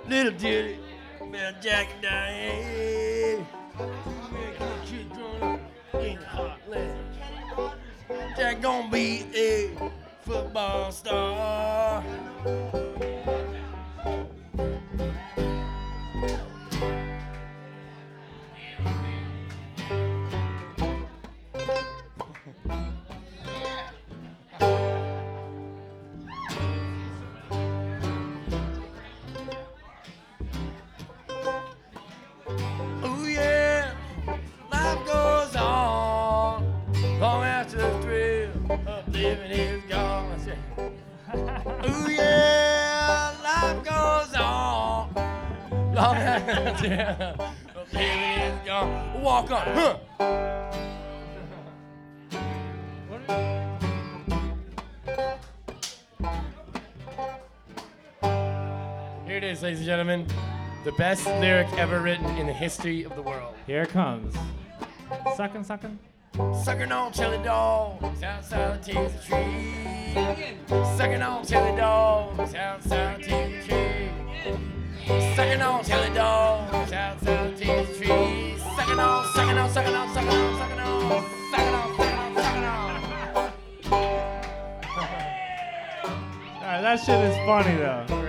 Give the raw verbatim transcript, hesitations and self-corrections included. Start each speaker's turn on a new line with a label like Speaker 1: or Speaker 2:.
Speaker 1: Little ditty, man, Jack and Diane. Man, come on, kid, growing up in Heartland. Jack gonna be a football star. Oh yeah, life goes on long after the thrill of living is gone. I say, oh yeah, life goes on long after the thrill of living is gone. Walk on, huh? Here it is, ladies and gentlemen. The best lyric ever written in the history of the world.
Speaker 2: Here it comes. Suckin', suckin'.
Speaker 1: Sucking on chili dogs outside the teaser tree. Sucking on chili dogs outside the teaser tree. Sucking on chili dogs outside the teaser tree. Sucking on, sucking on, sucking on, sucking on, sucking on, sucking on, sucking on, sucking on.
Speaker 2: All right, that shit is funny though.